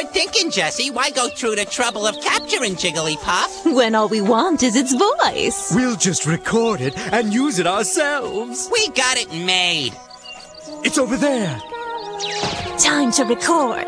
thinking, Jessie? Why go through the trouble of capturing Jigglypuff? When all we want is its voice. We'll just record it and use it ourselves. We got it made. It's over there. Time to record.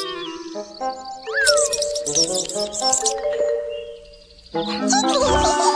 Jiggly!